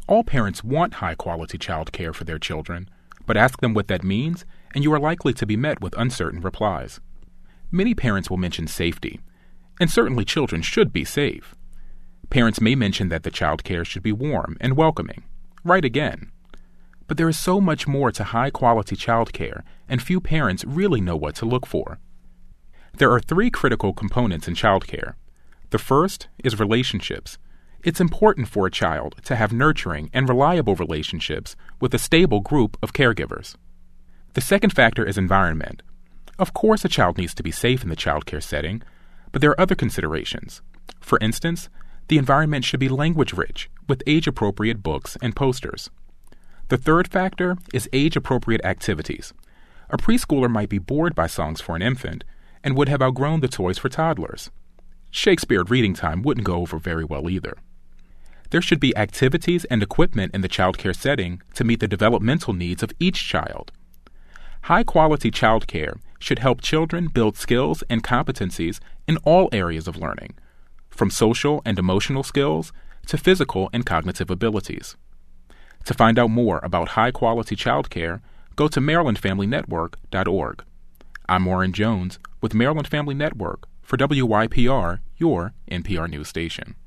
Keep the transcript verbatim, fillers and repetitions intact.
All parents want high-quality child care for their children, but ask them what that means, and you are likely to be met with uncertain replies. Many parents will mention safety, and certainly children should be safe. Parents may mention that the child care should be warm and welcoming. Right again. But there is so much more to high-quality child care, and few parents really know what to look for. There are three critical components in child care. The first is relationships. It's important for a child to have nurturing and reliable relationships with a stable group of caregivers. The second factor is environment. Of course, a child needs to be safe in the child care setting, but there are other considerations. For instance, the environment should be language-rich, with age-appropriate books and posters. The third factor is age-appropriate activities. A preschooler might be bored by songs for an infant and would have outgrown the toys for toddlers. Shakespeare reading time wouldn't go over very well either. There should be activities and equipment in the child care setting to meet the developmental needs of each child. High-quality child care should help children build skills and competencies in all areas of learning, from social and emotional skills to physical and cognitive abilities. To find out more about high-quality child care, go to maryland family network dot org. I'm Warren Jones with Maryland Family Network for W Y P R, your N P R news station.